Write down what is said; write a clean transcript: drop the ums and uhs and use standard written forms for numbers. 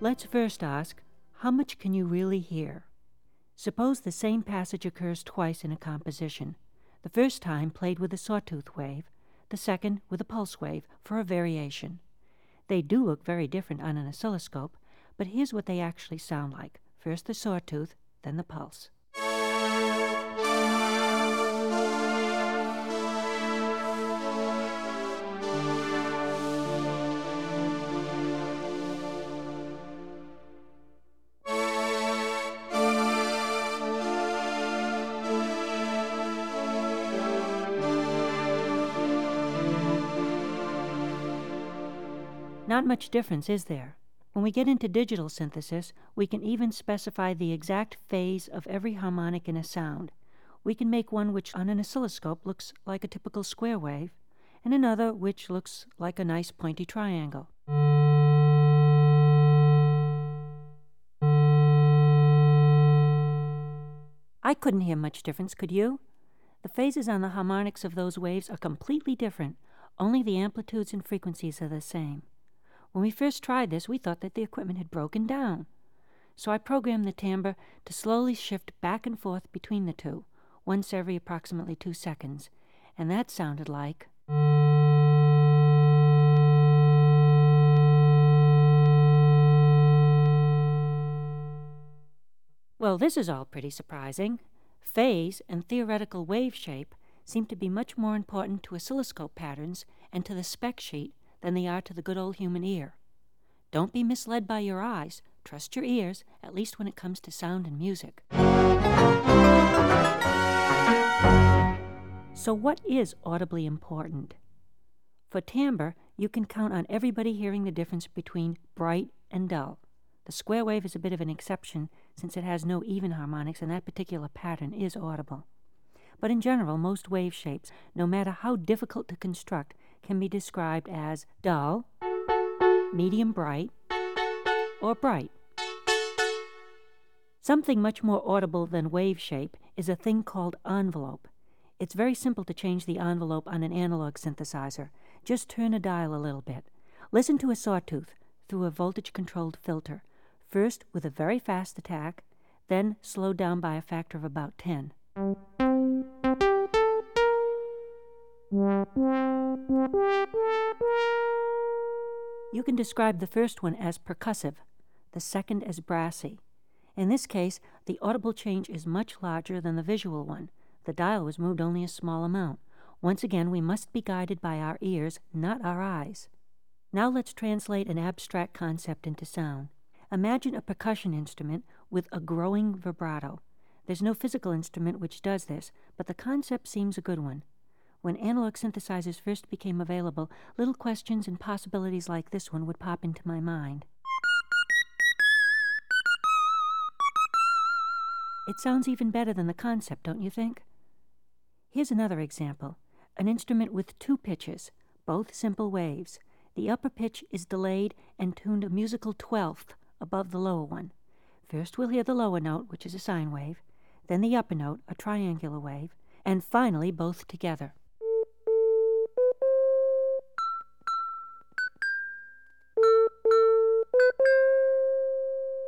Let's first ask, how much can you really hear? Suppose the same passage occurs twice in a composition. The first time played with a sawtooth wave, the second with a pulse wave for a variation. They do look very different on an oscilloscope, but here's what they actually sound like. First the sawtooth, then the pulse. Not much difference, is there? When we get into digital synthesis, we can even specify the exact phase of every harmonic in a sound. We can make one which on an oscilloscope looks like a typical square wave, and another which looks like a nice pointy triangle. I couldn't hear much difference, could you? The phases on the harmonics of those waves are completely different, only the amplitudes and frequencies are the same. When we first tried this, we thought that the equipment had broken down. So I programmed the timbre to slowly shift back and forth between the two, once every approximately 2 seconds, and that sounded like... Well, this is all pretty surprising. Phase and theoretical wave shape seem to be much more important to oscilloscope patterns and to the spec sheet than they are to the good old human ear. Don't be misled by your eyes. Trust your ears, at least when it comes to sound and music. So what is audibly important? For timbre, you can count on everybody hearing the difference between bright and dull. The square wave is a bit of an exception since it has no even harmonics and that particular pattern is audible. But in general, most wave shapes, no matter how difficult to construct, can be described as dull, medium bright, or bright. Something much more audible than wave shape is a thing called envelope. It's very simple to change the envelope on an analog synthesizer. Just turn a dial a little bit. Listen to a sawtooth through a voltage-controlled filter, first with a very fast attack, then slowed down by a factor of about 10. You can describe the first one as percussive, the second as brassy. In this case, the audible change is much larger than the visual one. The dial was moved only a small amount. Once again, we must be guided by our ears, not our eyes. Now let's translate an abstract concept into sound. Imagine a percussion instrument with a growing vibrato. There's no physical instrument which does this, but the concept seems a good one. When analog synthesizers first became available, little questions and possibilities like this one would pop into my mind. It sounds even better than the concept, don't you think? Here's another example. An instrument with 2 pitches, both simple waves. The upper pitch is delayed and tuned a musical 12th above the lower one. First we'll hear the lower note, which is a sine wave, then the upper note, a triangular wave, and finally both together.